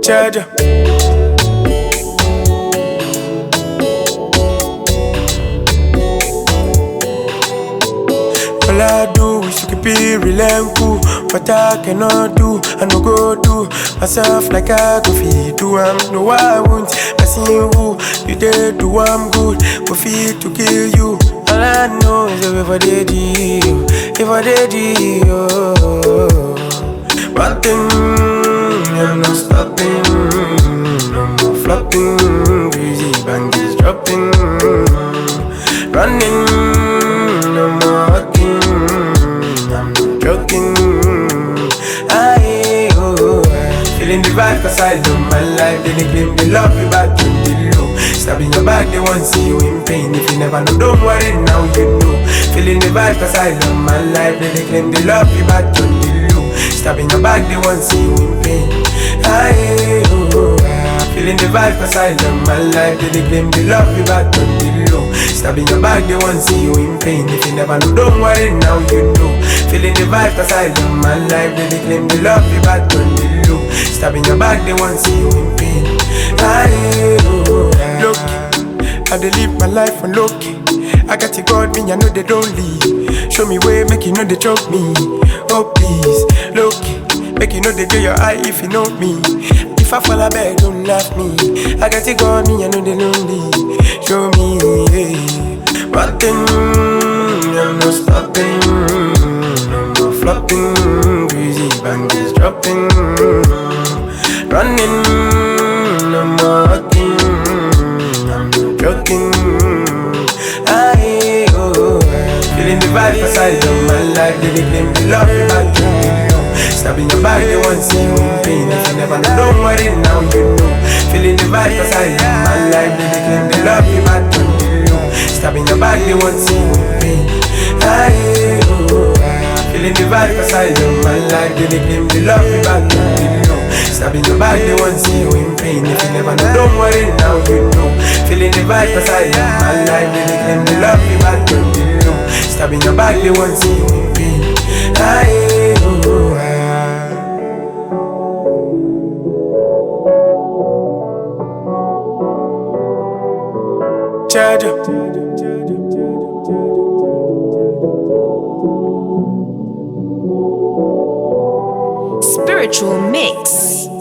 Jaja. All I do is to keep it real and cool. What I cannot do, I no go do myself like I go feed do. I'm no I won't. I see who you did do. I'm good. Go feed to kill you. All I know is if I did you, if I did you. One thing I'm not stopping, no more flopping. Crazy bangers dropping, running, no more walking. I'm not joking. Feeling the vibe cause I love my life. They claim they love you back in the low. Stabbing your back, they won't see you in pain. If you never know, don't worry, now you know. Feeling the vibe cause I love my life. They claim they love you back in the low. Stabbing your back, they won't see you in pain. Feeling the vibe cause I love my life. They claim they love you back in the low. Stabbing your back, they won't see you in pain. If you never know, don't worry, now you know. Feeling the vibe cause I love my life. They claim they love you back in the low. Stabbing your back, they won't see you in pain. Look, I dey live my life on low key. I got you God, me, I know they don't leave. Show me way, make you know they choke me. Oh please, look, make you know they get your eye if you know me. If I fall a bed, don't laugh me. I got you God, me, I know they don't leave. Show me, yeah. One thing, I'm not stopping, no more flopping. Crazy bangers dropping, running, no more walking. I'm not joking. Feeling the vibe cause I love my life. They claim they love you back in the low. Stabbing your back, they won't see you in pain. If you never know, don't worry, now you know. Feeling the vibe cause I love my life. They claim they love you back in the low. Stabbing your back, they won't see you in pain. Feeling the vibe cause I love my life. They claim they love you back in the low. Stabbing your back, they won't see you in pain. If you never know, don't worry, now you know. Feeling the vibe cause I love my life. They claim they love you back in the low. Stabbing your back, they won't see you in pain. Jaja. Spiritual Mix.